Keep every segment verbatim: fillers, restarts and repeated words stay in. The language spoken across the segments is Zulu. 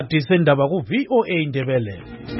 Disendaba ku V O A Ndebele.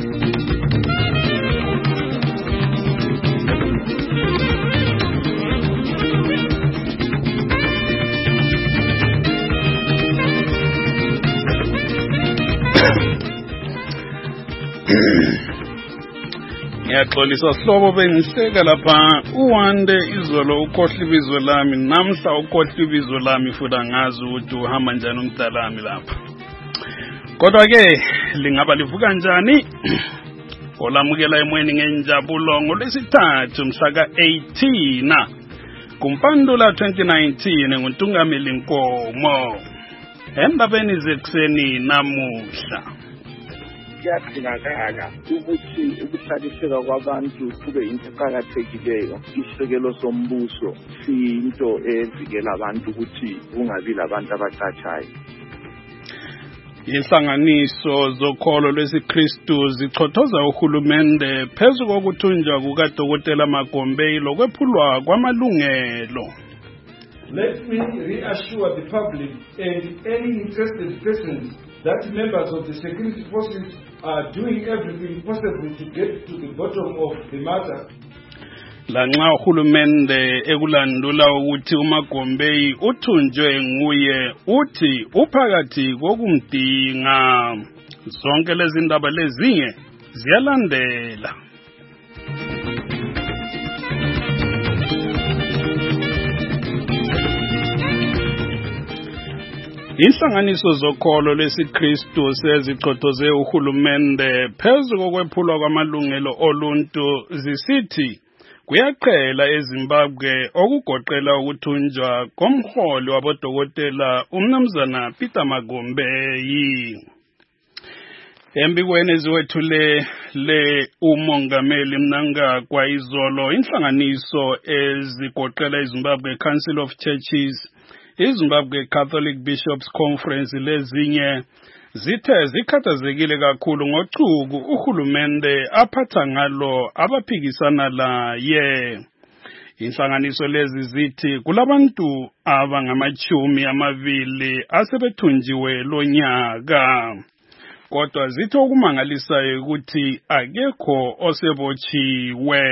Ngiyaxolisa sihlobo bengiseka lapha uwande izolo ukhohla ibizo lami namhla ukhohla ibizo lami futhi angazi ukuthi uhamba njani umdalami lapha. Kodwa ke lingaba livuka kanjani? Olamukela emoyeni ngenjabulo ngolesithathu mhla ka eighteen kuMpandula twenty nineteen nguNtungameli Nkomo. Endabeni zekuseni namuhla kuyadingakala ukuthi ukuhlaliseka kwabantu kube into eqhakathekileyo. Isekelo sombuso siyinto evikela abantu ukuthi kungabi labantu abacatshayo. Inhlanganiso zokholo lwesiKristu zichothoza uhulumende phezu kokuthunjwa kukaDokotela Magombe lokwephulwa kwamalungelo. Let me reassure the public and any interested persons that members of the security forces are doing everything possible to get to the bottom of the matter. Lanxa uhulumende ekulandula ukuthi uMagombe uthunjwe nguye uthi uphakathi kokumdinga. Zonke lezi ndaba lezinye ziyalandela. Inhlanganiso zokholo lwesiKristu sezichothoze uhulumende phezu kokwephulwa kwamalungelo oluntu zisithi kuyaqhela eZimbabwe okugoqela ukuthunjwa komholi wabodokotela uMnumzana Peter Magombe. Embikweni eziwethule le umongameli Mnangagwa izolo inhlanganiso ezigoqela iZimbabwe Council of Churches, iZimbabwe Catholic Bishops Conference lezinye zithe zikhathazekile kakhulu ngochuku uhulumende aphatha ngalo abaphikisana laye. Inhlanganiso lezi zithi kulabantu abangamachumi amabili asebethunjiwe lonyaka. Kodwa zithi okumangalisayo ukuthi akekho osebotshiwe.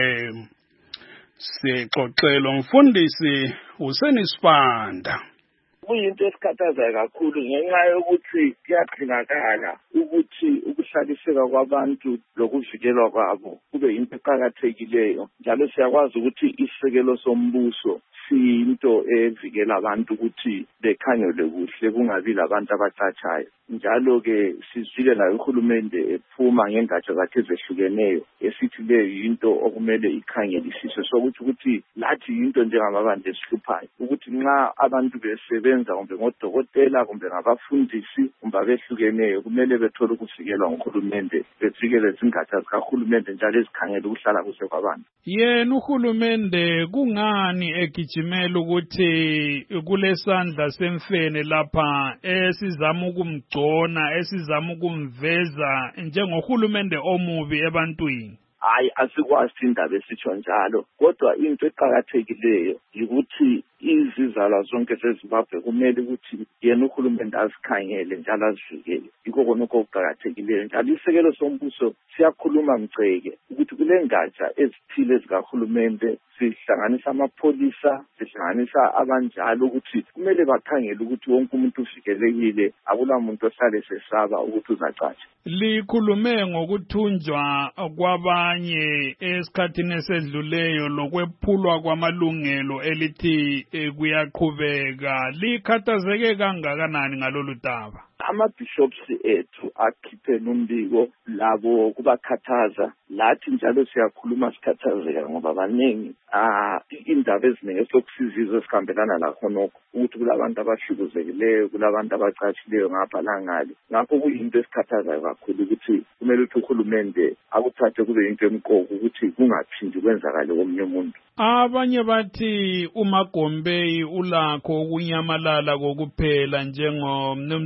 Sixoxelo mfundisi uSenisibanda. Kuyinto esikhathazayo kakhulu ngenxa yokuthi kuyadingakala ukuthi ukuhlaliseka kwabantu lokuvikelwa kwabo kube yinto eqhakathekileyo. Njalo siyakwazi ukuthi isekelo sombuso siyinto evikela abantu ukuthi bekhangelwe kuhle kungabi labantu abacatshayo. Njalo ke sizwile nayo uhulumende ephuma ngengatsha zakhe ezehlukeneyo esithi leyo yinto okumele ikhangelisiswe sokuthi ukuthi lathi yinto njengamabandla esihluphayo ukuthi nxa abantu besebenza kumbe ngodokotela kumbe ngabafundisi kumbe abehlukeneyo kumele bethole ukuvikelwa nguhulumende, bevikele izingatsha zikahulumende njalo ezikhangela ukuhlala kuhle kwabantu. Yena uhulumende kungani egijimela ukuthi kulesandla semfene lapha esizama ukumgcona esizama ukumveza njengohulumende omubi ebantwini? Hayi, asikwazi indaba esitsho njalo, kodwa into eqhakathekileyo ukuthi izizalwa zonke zeZimbabwe kumele ukuthi yena uhulumende azikhangele njalo azivikele. Yikho khona okuqhakathekileyo. Njalo isekelo sombuso siyakhuluma mceke ukuthi kule ngatsha ezithile zikahulumende sihlanganisa amapholisa, sihlanganisa abanjalo ukuthi kumele bakhangele ukuthi wonke umuntu uvikelekile, akula muntu ohlale sesaba ukuthi uzacatsha. Likhulume ngokuthunjwa kwabanye esikhathini esedluleyo lokwephulwa kwamalungelo elithi kuyaqhubeka. Likhathazeke kangakanani ngalolu daba? Ama-bishops ethu akhiphe umbiko labo kubakhathaza. Lathi njalo siyakhuluma sikhathazeka ngoba baningi ah indaba eziningi esokusizizwe esikhambelana lakhonokho ukuthi kulabantu abahlukuzekileyo, kulabantu abacatshileyo ngapha langale. Ngakho kuyinto esikhathazayo kakhulu ukuthi kumele ukuthi uhulumende akuthathe kube into emqoka ukuthi kungaphindi kwenzakale komunye umuntu. Abanye bathi uMagombe ulakho ukunyamalala kokuphela njengomnumzana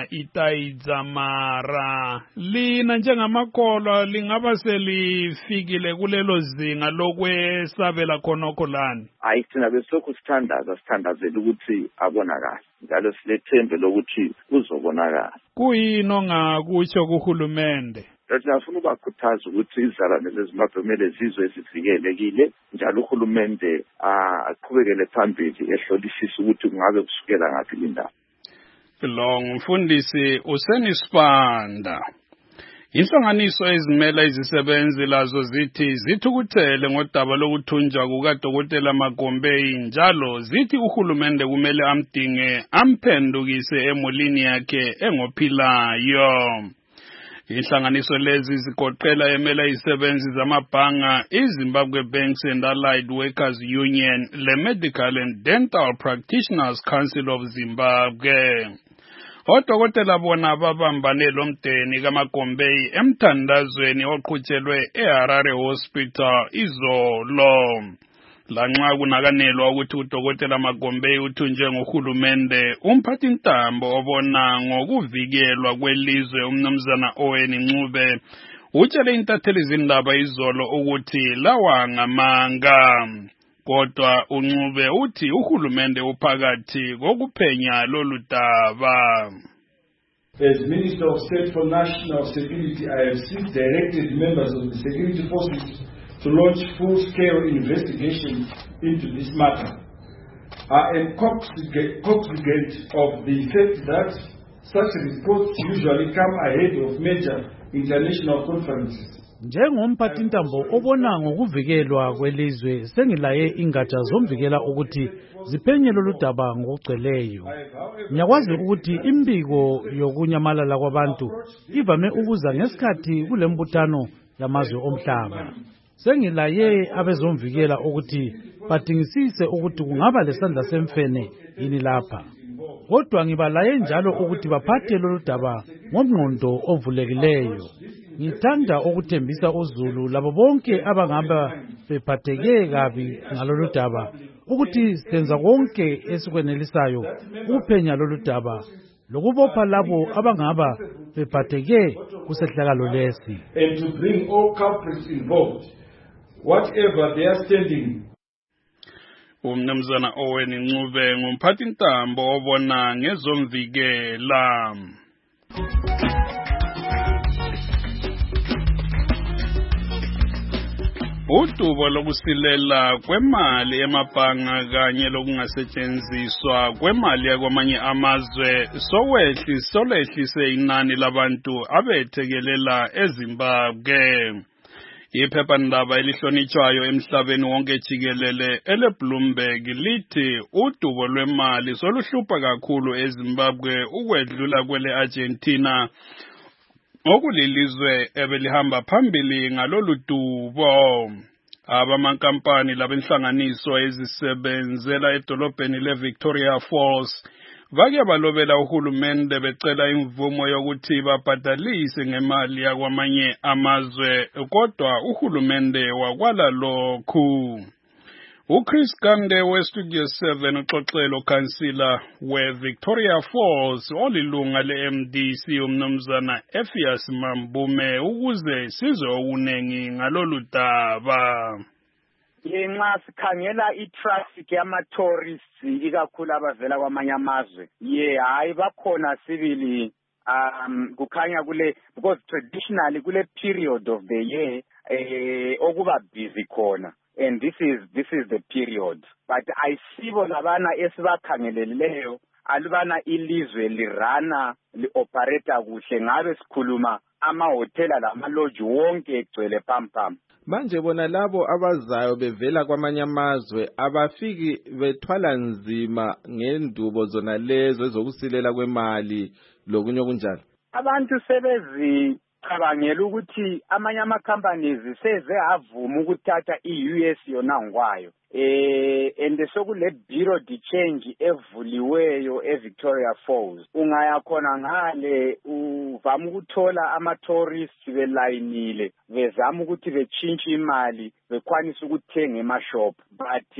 itaidza mara lina njengamakholwa lingaba selifikile kulelo zinga lokwesabela khonokho lani. Hayi thina besilokhu sithandaza sithandazela ukuthi abonakala njalo silethembe lokuthi uzobonakala. Kuyini ongakutsho kuhulumende? Siyafuna ukubakhuthaza ukuthi izizalwane zeZimbabwe kumele zizwe ezivikelekile njalo uhulumende aqhubekele phambili ehlolisisa ukuthi kungabe kusukela ngaphi indaba. Lo ngumfundisi uSenisibanda. Inhlanganiso ezimela izisebenzi lazo zithi zithukuthele ngodaba lokuthunjwa kukaDokotela Magombeyi njalo zithi uhulumende kumele amdinge amphendukise emulini yakhe engophilayo. Inhlanganiso lezi zigoqela emela izisebenzi zamabhanga, iZimbabwe Banks and Allied Workers Union, le Medical and Dental Practitioners Council of Zimbabwe. Odokotela bona babambane lomdeni kaMagombeyi emthandazweni oqhutshelwe eHarare Hospital izolo. Lanxa kunakanelwa ukuthi uDokotela Magombeyi uthunjwe ngohulumende, umphathintambo obona ngokuvikelwa kwelizwe umnumzana Owen Ncube utshele intatheli zindaba izolo ukuthi lawa ngamanga. Kodwa uNcube uthi uhulumende uphakathi kokuphenya lolu daba. As Minister of State for National Security, I have since directed members of the security forces to launch full-scale investigation into this matter. I am cognizant of the fact that such reports usually come ahead of major international conferences. Njengomphathintambo obona ngokuvikelwa kwelizwe sengilaye ingatsha zomvikela ukuthi ziphenye lolu daba ngokugcweleyo. Ngiyakwazi ukuthi imbiko yokunyamalala kwabantu ivame ukuza ngesikhathi kulembuthano yamazwe omhlaba. Sengilaye abezomvikela ukuthi badingisise ukuthi kungaba lesandla semfene yini lapha. Kodwa ngibalaye njalo ukuthi baphathe lolu daba ngomqondo ovulekileyo. Ngithanda ukuthembisa uZulu labo bonke abangaba bephatheke kabi ngalolu daba ukuthi senza konke esikwenelisayo ukuphenya lolu daba lokubopha labo abangaba bephatheke kusehlakalo lesi. And to bring all culprits involved, whatever they are standing. Umnumzana Owen Ncube ngumphathintambo obona ngezomvikela. Udubo lokusilela kwemali emabhanga kanye lokungasetshenziswa kwemali yakwamanye amazwe sowehli solehlise inani labantu abethekelela eZimbabwe. Iphephandaba elihlonitshwayo emhlabeni wonke jikelele eleBloomberg lithi udubo lwemali soluhlupha kakhulu eZimbabwe ukwedlula kwele Argentina okulilizwe ebelihamba phambili ngalolu dubo. Abamankampani labenhlanganiso ezisebenzela edolobheni leVictoria Falls vake balobela uhulumende becela imvumo yokuthi babhadalise ngemali yakwamanye amazwe, kodwa uhulumende wakwala lokhu. uChris Gande weStudio seven uxoxelo kansila weVictoria Falls olilunga le-M D C umnumzana Ephias Mambume ukuze sizwe okunengi ngalolu daba. Nxa sikhangela i-traffic yama-tourists ikakhulu abavela kwamanye amazwe, ye hayi bakhona sibili um kukhanya kule, because traditionally kule period of the year eh okuba busy khona, and this is this is the period. But ayisibo labana esibakhangeleleyo alubana ilizwe lirana li-operata kuhle ngabe sikhuluma amahotela lama-lodge wonke egcwele pampam. Manje bona labo abazayo bevela kwamanye amazwe abafiki bethwala nzima ngendubo zona lezo ezokusilela kwemali lokunye okunjalo. Abantu sebezi cabangela ukuthi amanye ama-companies seze avuma ukuthatha i-U S yona ngwayo. Eh and sokule bureau de change evuliweyo eVictoria Falls. Ungaya khona ngale uvama ukuthola ama-tourists belayinile bezama ukuthi bechintshe imali bekwanisa ukuthenga emashop, but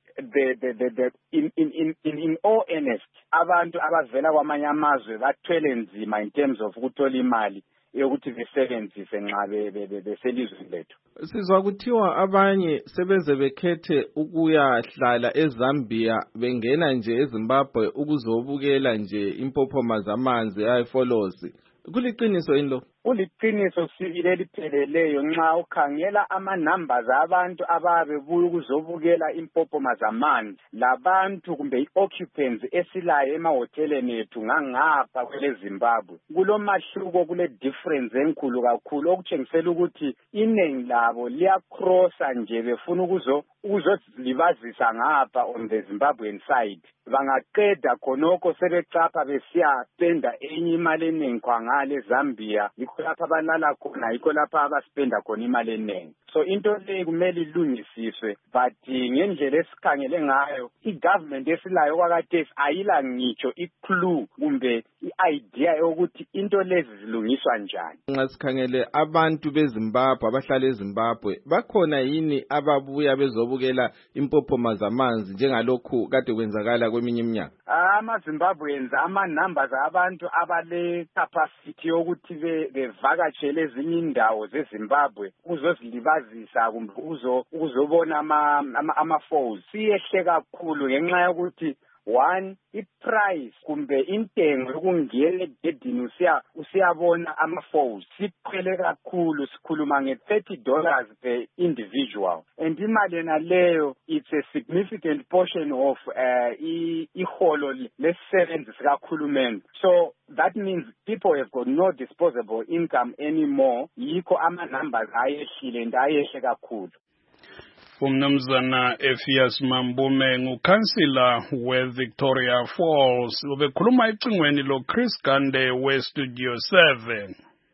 the the the, the in, in in in all earnest abantu abavela kwamanye amazwe bathwele nzima in terms of ukuthola imali yokuthi besebenzise nxa beselizweni lethu. Sizwa kuthiwa abanye sebeze bekhethe ukuyahlala eZambia bengena nje eZimbabwe ukuzobukela nje impophoma zamanzi ayifolosi. Kuliqiniso yini lo? Kuliqiniso sibile lipheleleyo nxa ukhangela ama numbers abantu ababe buya ukuzobukela impophoma zamanzi labantu kumbe occupants esilayo emahoteleni ethu ngangapha kwele Zimbabwe. Kulomahluko kule difference enkulu kakhulu okutshengisela ukuthi inengi labo liyacrossa nje befuna ukuzo ukuzozilibazisa ngapha on the Zimbabwean side. Bangaqeda khonoko sebecapha besiya spenda enye imali eningi kwangale Zambia. Yikho lapha balala khona, yikho lapha abaspenda khona imali eningi. So into le kumele ilungisiswe, but ngendlela esikhangele ngayo i-government esilayo kwakhathesi ayila ngitsho i-clue kumbe i-idea yokuthi into lezi zilungiswa njani. Nxa sikhangele abantu beZimbabwe abahlala eZimbabwe bakhona yini ababuya bezobukela impophoma zamanzi njengalokhu kade kwenzakala kweminye iminyaka? Ama-Zimbabweans ama-numbers abantu abale capacity yokuthi bevakatshele ezinye indawo zeZimbabwe ukuzozilibazisa kumbe ukuzobona ama-falls siyehle kakhulu ngenxa yokuthi one, i-price kumbe intengo yokungena egedini usiya usiyabona ama-falls siqhele kakhulu, sikhuluma nge-thirty dollars per individual, and imali yena leyo it's a significant portion of uh, iholo lesisebenzi sikakhulumeni. So that means people have got no disposable income anymore. Yikho ama-numbers ayehlile and ayehle kakhulu. Umnumzana Ephias Mambume ngukhansila we-Victoria Falls ubekhuluma ecingweni lo Chris Gande we-Studio seven.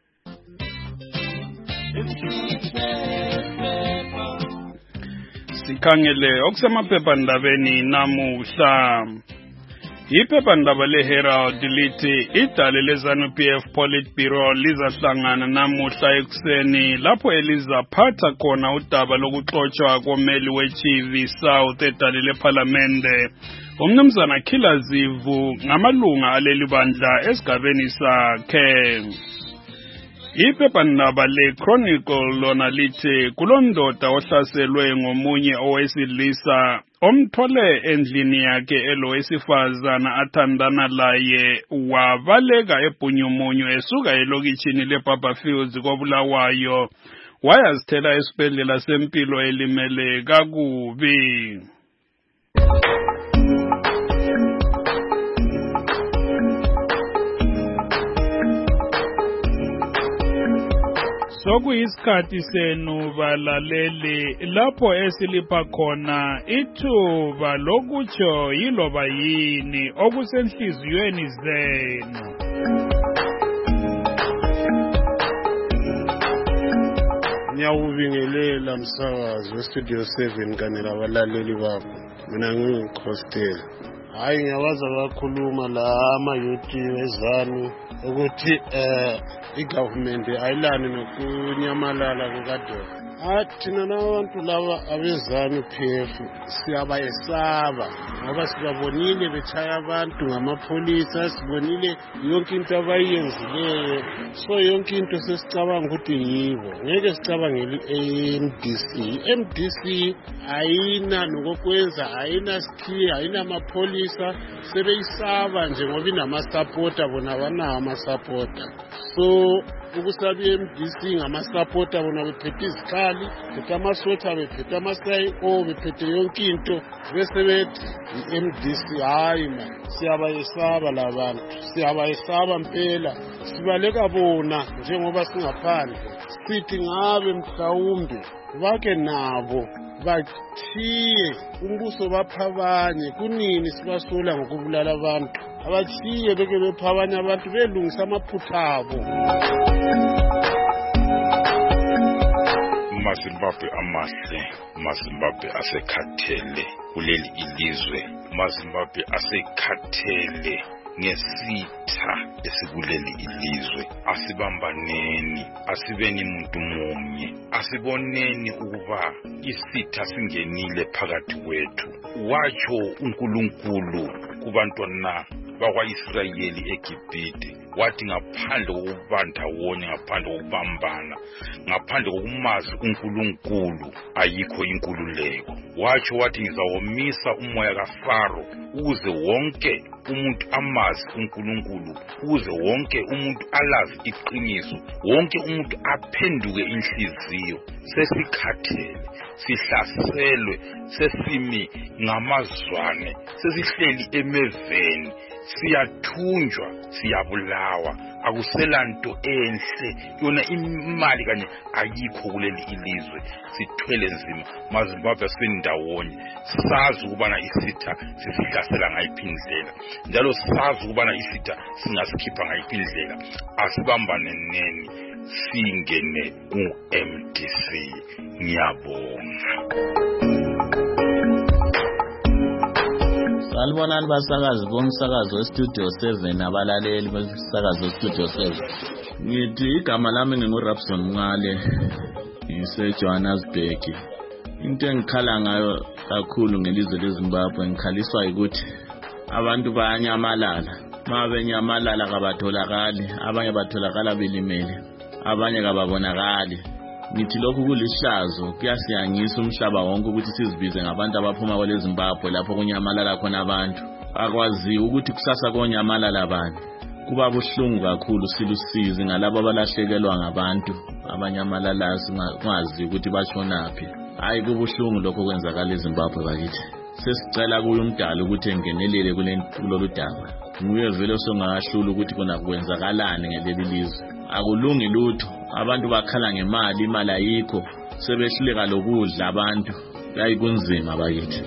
Sikhangele okusemaphephandabeni namuhla. Iphephandaba le-Herald lithi idale le-ZANU-P F Politburo lizahlangana namuhla ekuseni lapho elizaphatha khona udaba lokuxotshwa komeli weChivi South edale lephalamende. Umnumzana Khilazivu ngamalunga aleli bandla esigabeni sakhe. Iphephandaba le-Chronicle lona lithi kulondoda ohlaselwe ngomunye owesilisa omthole endlini yakhe elowesifazana athandana laye wabaleka ebhunyumunyu esuka elokitshini leBarberfields koBulawayo wayazithela esibhedlela sempilo elimele kakubi. Sokuyisikhathi senu balaleli lapho esilipha khona ithuba lokutsho yiloba yini okusenhliziyweni zenu. Ngiyawubingelela msakazi weStudio seven kanye labalaleli bakho. Mina ngingukostela. Hayi ngiyawaza kakhuluma la ama-youth wezanu ukuthi eh i-government ayilani nokunyamalala kukadoko. Thina nabantu laba abeZANU-P F siyabayesaba ngoba sibabonile betshaya abantu ngamapholisa, sibonile yonke into abayenzileyo. So yonke into sesicabanga ukuthi yibo, ngeke sicabangele i-M D C. I-M D C ayina nokokwenza, ayina sikhiye, ayina amapholisa, sebeyisaba nje ngoba inamasapota, bona banawo amasapota. So ukusaba i-M D C ngamasapota bona bephethe izikhali, bephethe amasotha, bephethe ama-C I O, bephethe yonke into, bese bethi i-M D C. Hayi ma, siyabayesaba labantu, siyabayesaba mpela, sibaleka bona njengoba singaphandle. Sithi ngabe mhlawumbe bake nabo bathiye umbuso bapha abanye. Kunini sibasola ngokubulala abantu? Abathiye beke bepha abanye abantu belungisa amaphutha abo. amaZimbabwe amahle, amaZimbabwe asekhathele kuleli ilizwe, amaZimbabwe asekhathele ngesitha esikuleli ilizwe. Asibambaneni, asibeni muntu munye, asiboneni ukuba isitha singenile phakathi kwethu. Watsho uNkulunkulu kubantwana bakwa-Israyeli eGibhite, wathi ngaphandle kokuba ndawonye, ngaphandle kokubambana, ngaphandle kokumazi uNkulunkulu ayikho inkululeko. Watsho wathi ngizawomisa umoya kaFaro ukuze wonke umuntu amazi uNkulunkulu, ukuze wonke umuntu alazi iqiniso, wonke umuntu aphenduke inhliziyo. Sesikhathele, sihlaselwe, sesimi ngamazwane, sesihleli emeveni, siyathunjwa, siyabulawa, akuselanto enhle, yona imali kanye ayikho kuleli ilizwe. Sithwele nzima, maZimbabwe sendawonye, sazi ukubana isitha sisihlasela ngayiphi indlela, njalo sazi ukubana isitha singasikhipha ngayiphi indlela. Asibambaneni, singene ku-M D C. Ngiyabonga. Salibonani basakazi bomsakazo weStudio seven, abalaleli besakazo weStudio seven. Ngithi igama lami nginguRabson Mngale, ngise-Johannesburg. Into engikhala ngayo kakhulu ngelizwe leZimbabwe, ngikhaliswa ukuthi abantu bayanyamalala. Ma benyamalala kabatholakali, abanye batholakala belimele, abanye kababonakali. Ngithi lokhu kulihlazo, kuyasiyangisa umhlaba wonke ukuthi sizibize ngabantu abaphuma kwele Zimbabwe lapho kunyamalala khona abantu. Akwazi ukuthi kusasa konyamalala abantu. Kuba buhlungu kakhulu, silusizi ngalabo abalahlekelwa ngabantu abanyamalala singazi ukuthi bashonaphi. Hayi kubuhlungu lokho kwenzakala eZimbabwe bakithi. Sesicela kuyo umdala ukuthi engenelele kulolu daba. Nguye vele songakahlula ukuthi kuna kwenzakalani ngeleli lizwe. Akulungi lutho, abantu bakhala ngemali, imali ayikho, sebehluleka lokudla abantu. Yayi kunzima bakithi.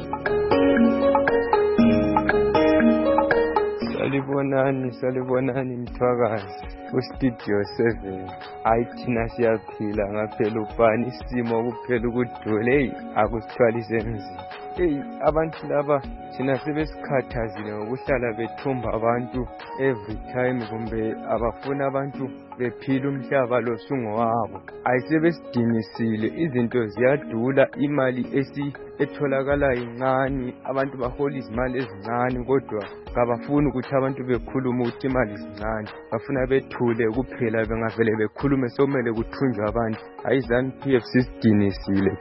Salibonani, salibonani mthwakazi uStudio seven. Hayi thina siyaphila ngaphela ubani isimo kuphela ukudole, akusithwalise nzima. Hey, abantu laba thina sebesikhathazile ngokuhlala bethumba abantu every time, kumbe abafuna abantu bephila umhlaba lo sungowabo. Ayisebesidinisile, izinto ziyadula, imali esi etholakala incane, abantu bahola izimali ezincane, kodwa kabafuni ukuthi abantu bekhulume ukuthi imali zincane, bafuna bethule kuphela. Bengavele bekhulume sokumele kuthunjwe abantu. Ayizani P F sidinisile.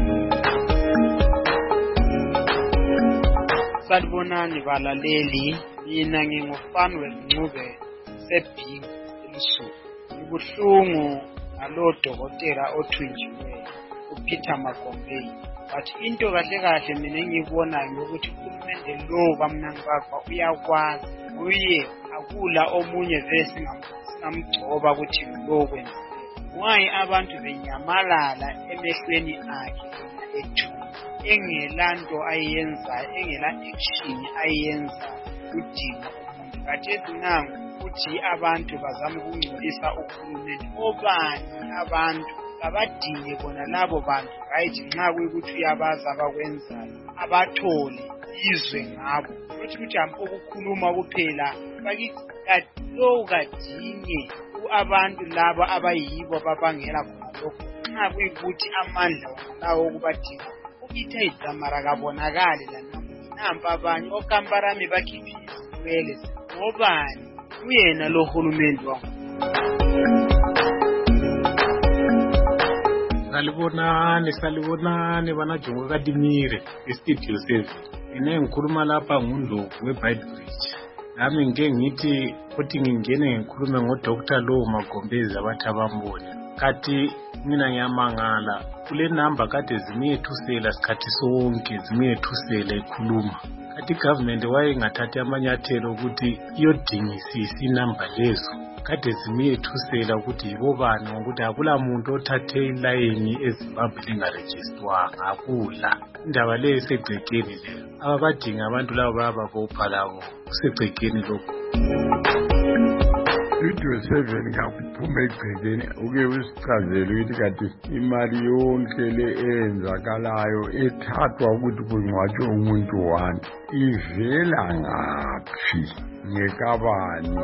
Salibonani balaleli, mina ngingufani weNcube seBig elusuku. Ngibuhlungu ngalo dokotela othunjiweyo uPeter Magombei. But into kahle kahle mina engiyibonayo ukuthi uhulumende lo kaMnandi Bagwa uyakwazi, uye akula omunye vese singamgcoba ukuthi lo kwenza. Why abantu benyamalala emehlweni akhe ethu, engelanto ayenza, engela action ayenza udinga umuntu. Kathesi nangu ukuthi abantu bazama ukungcolisa uhulumende. Obani abantu abadinge bona labo bantu right nxa kuyikuthi uyabaza abakwenzayo, abathole izwe ngabo. Ukuthi ukuthi ampo ukukhuluma kuphela, bakikado kadinge abantu laba abayibo babangela khona lokho. Nxa kuyikuthi amandla lawo okubadinga ukitha idzamara kabonakali lana nampa abanye okamparami bakhiphi izinwele. Ngobani uyena lo hulumende wangu? Salibonani, salibonani bana Jongo Kadimire eStudio seven. Ine ngikhuluma lapha nguNdlovu weBridge. Nami ngike ngithi ukuthi ngingene ngikhulume ngoDoctor Lo Magombezi abathi abambone. Kathi mina ngiyamangala kule number kade zimiyethusela sikhathi sonke, zimiyethusela ikhuluma. Kathi government wayengathatha amanyathelo ukuthi iyodingisisa inamba lezo. Kade zimiyethusela ukuthi yibobani, ngokuthi akula muntu othathe ilayini eZimbabwe lingarejistwanga, akula. Indaba leyo isegcekeni leyo. Ababadinga abantu labo bayababopha labo, kusegcekeni lokho. Studio seven ngakuphuma egcekeni uke usichazele ukuthi kade imali yonke le eyenzakalayo ethathwa ukuthi kungcwatshwe umuntu wani ivela ngaphi. ngekabani.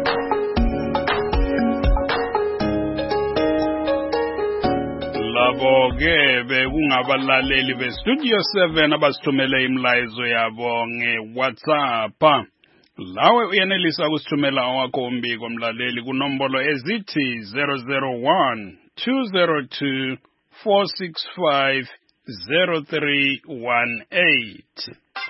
Labo ke bekungabalaleli be Studio seven abasithumele imlayezo yabo nge-WhatsApp. Lawe uyenelisa ukusithumela owakho umbiko mlaleli kunombolo ezithi zero zero one two zero two four six five zero three one eight.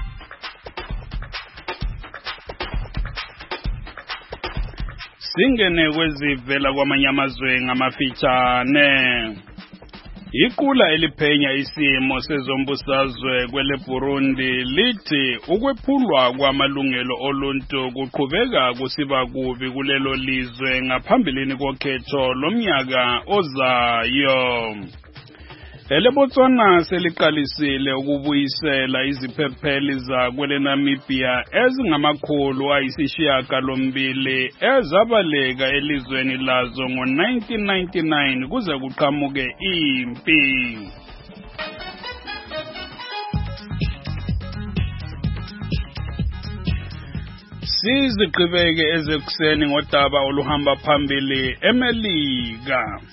Singene kwezivela kwamanye amazwe ngamafitshane. Iqula eliphenya isimo sezombusazwe kwele Burundi lithi ukwephulwa kwamalungelo oluntu kuqhubeka kusiba kubi kulelo lizwe ngaphambilini kokhetho lomnyaka ozayo. Ele Botswana seliqalisile ukubuyisela iziphepheli zakwele Namibia ezingamakhulu ayisishiyagalombili ezabaleka elizweni lazo ngo nineteen ninety-nine kuze kuqhamuke impi. Siziqhubeke ezekuseni ngodaba oluhamba phambili eMelika.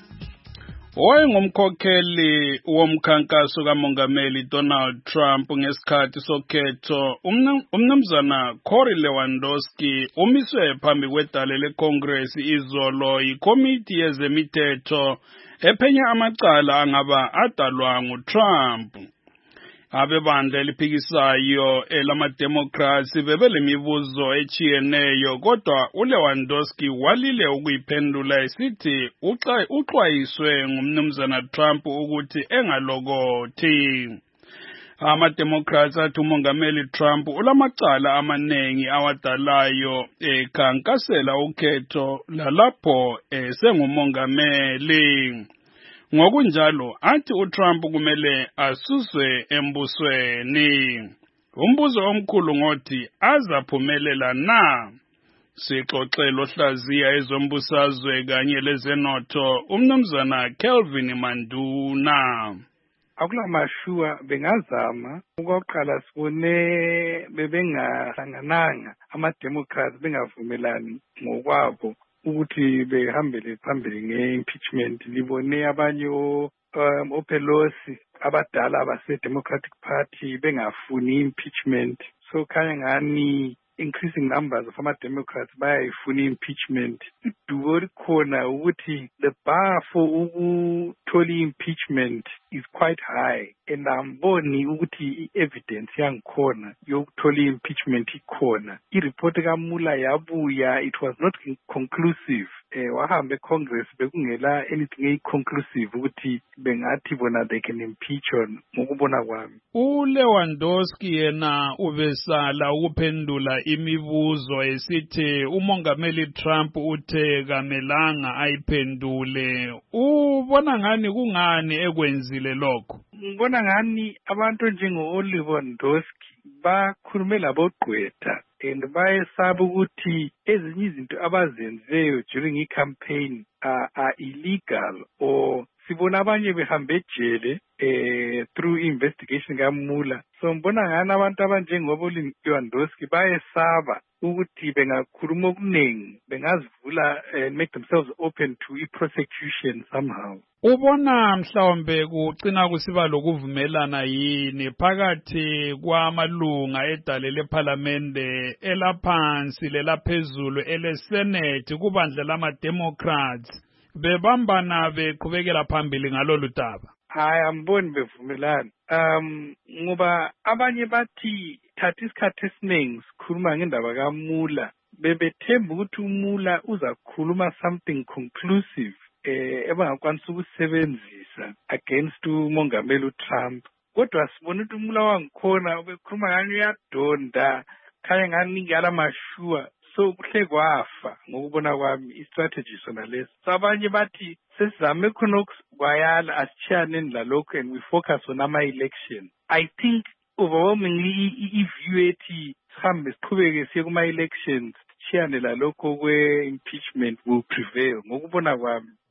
Owayengumkhokheli womkhankaso kaMongameli Donald Trump ngesikhathi sokhetho umnumzana Corey Lewandowski umiswe phambi kwedale leCongress izolo yikomiti yezemithetho ephenya amacala angaba adalwa nguTrump. Abebandla eliphikisayo elama-Democrats bebelemibuzo echiyeneyo kodwa uLewandowski walile ukuyiphendula esithi uxwayiswe ngumnumzana Trump ukuthi engalokothi. Ama-Democrats athi umongameli Trump ulamacala amaningi awadalayo ekhankasela ukhetho lalapho esengumongameli. Ngokunjalo athi uTrump kumele asuswe embusweni. Umbuzo omkhulu ngothi azaphumelela na? Sixoxela ohlaziya ezombusazwe kanye lezenotho umnumzana Kelvin Manduna. Akulamashua bengazama ukuqala sibone bebengahlangananga ama-Democrats bengavumelani ngokwabo ukuthi behambele phambili nge-impeachment. Libone abanye um, oPelosi abadala base-Democratic Party bengafuni impeachment. So khanya ngani increasing numbers of ama-Democrats bayayifuna impeachment. Idubo likhona ukuthi the bar for ukuthola impeachment is quite high, and amboni ukuthi i-evidence yangikhona yokuthola impeachment ikhona. I-report kaMuller yabuya, it was not conclusive. Eh, wahamba eCongress bekungela anything eyi-conclusive ukuthi bengathi bona they can impeach on ngokubona kwami. uLewandowski yena ubesala ukuphendula imibuzo esithi umongameli Trump uthe kamelanga ayiphendule. Ubona ngani kungani ekwenzile lokho? Ngibona ngani abantu njengo-Lewandowski bakhulume labogqwetha and bayesaba ukuthi ezinye izinto abazenzeyo during i-campaign are, are illegal, or sibona abanye behambe ejele eh through investigation kaMuller. So ngibona ngani abantu abanjengobo Lewandowski bayesaba ukuthi bengakhuluma okuningi bengazivula and make themselves open to i-prosecution somehow. Ubona mhlawumbe kucina kusiba lokuvumelana yini phakathi kwamalunga edale leParliamente elaphansi lelaphezulu eleSenate kubandla lama-Democrats bebambana beqhubekela phambili ngalolu daba? Hayi, amboni bevumelana. Um ngoba abanye bathi thatha isikhathi esiningi sikhuluma ngendaba kaMuller, bebethemba ukuthi uMuller uzakhuluma something conclusive eh ebangakwanisa ukusebenzisa against umongameli uTrump. Kodwa sibona ukuthi uMuller wangikhona bekhuluma ngani uyadonda, khanya ngani ngala mashua. So kuhle kwafa ngokubona kwami i-strategy sona lesi. So abanye bathi sesizame khona ukwayala asitshiyane lalokho and we focus on ama-election. I think overwhelmingly i-view ethi sihambe siqhubeke siye kuma-elections sitshiyane lalokho kwe-impeachment will prevail ngokubona kwami.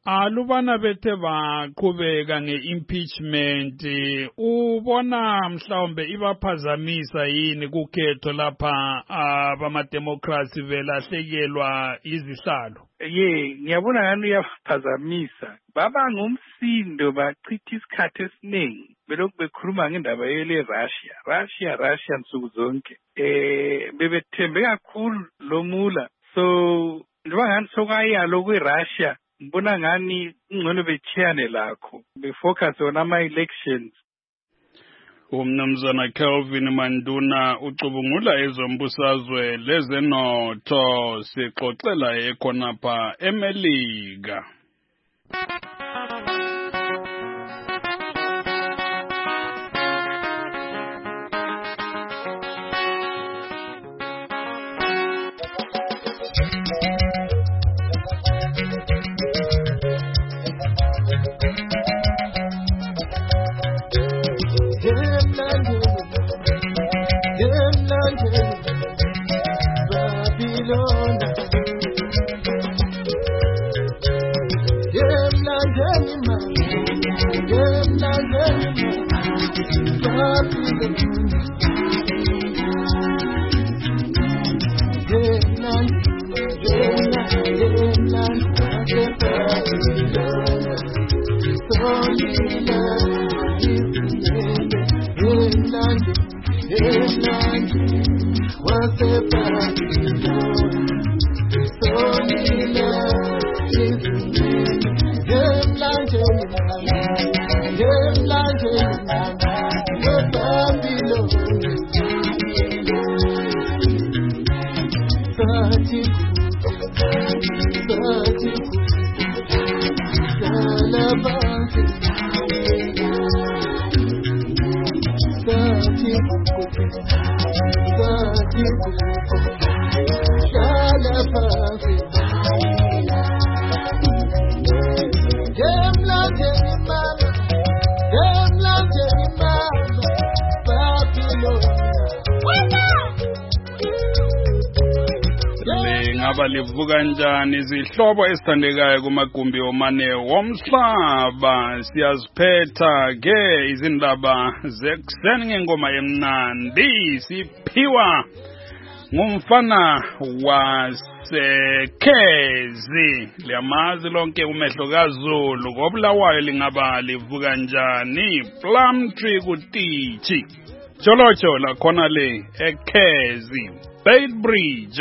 alubana bethe baqhubeka ngeimpeachment ubona mhlawumbe ibaphazamisa yini kukhetho lapha abamademocracy belahlekelwa izihlalo? Ye ngiyabona ngani uyaphazamisa. Baba ngumsindo bachitha isikhathi esiningi belokhu bekhuluma ngendaba yele Russia Russia Russia nsuku zonke eh bebethembe kakhulu lo Mula. So njengoba ngani sokayalo kweRussia ngibona ngani ingcono bechiyane lakho befocus on ama elections. Umnumzana Kelvin Manduna ucubungula ezombusazwe lezenotho sixoxela ekhonapha eMelika. Livuka njani izihlobo esithandekayo kumagumbi omane womhlaba siyaziphetha ke izindaba zekuseni ngengoma emnandi siphiwa ngumfana waseKhezi liyamazi lonke umehlo kaZulu ngobulawayo lingaba livuka njani Plumtree kutichi Jolojo la khona le eKhezi Beitbridge.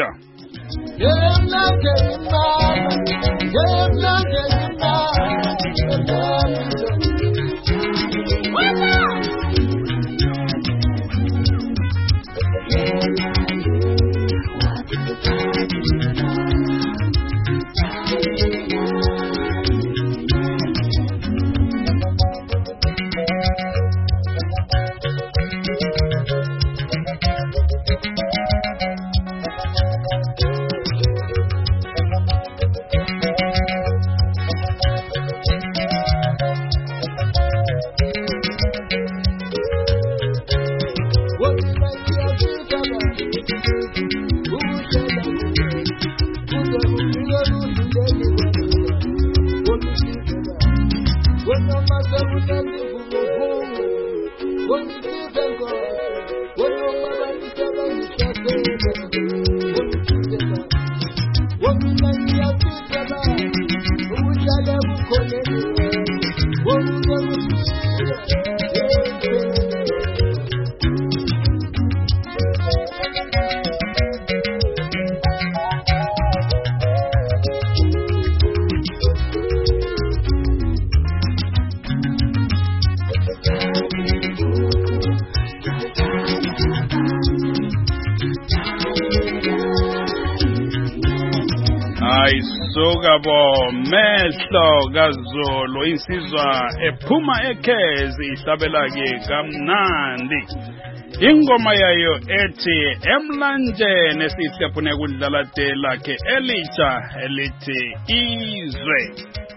Ayisokabo mehlo kaZulu insizwa ephuma eKhezi ihlabela ke kamnandi ingoma yayo ethi emlanjeni esihlefune kudlala de lakhe elitsha elithi izwe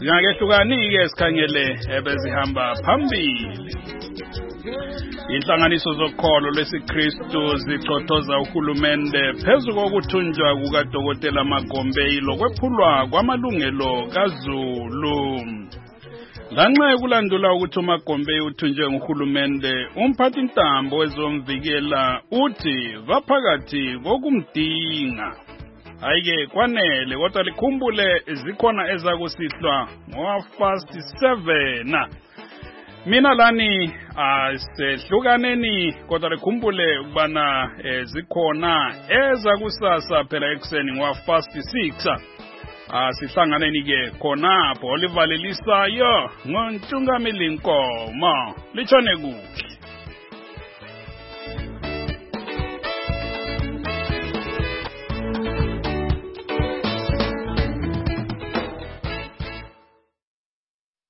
Singakehlukani-ke sikhangele ebezihamba phambili. Inhlanganiso zokholo lwesikristu zichothoza uhulumende phezu kokuthunjwa kukadokotela Magombe lokwephulwa kwamalungelo kaZulu. Nganxa kulandula ukuthi uMagombe uthunjwe nguhulumende, umphathintambo wezomvikela uthi vaphakathi kokumdinga. Ayike kwanele kodwa likhumbule zikhona ezakusihlwa ngo past seven. Mina lani asehlukaneni kodwa likhumbule ukubana zikhona ezakusasa phela ekseni ngo past six. Asihlanganeni ke khona pho livalelisayo ngontungameli inkomo lichone kuhle.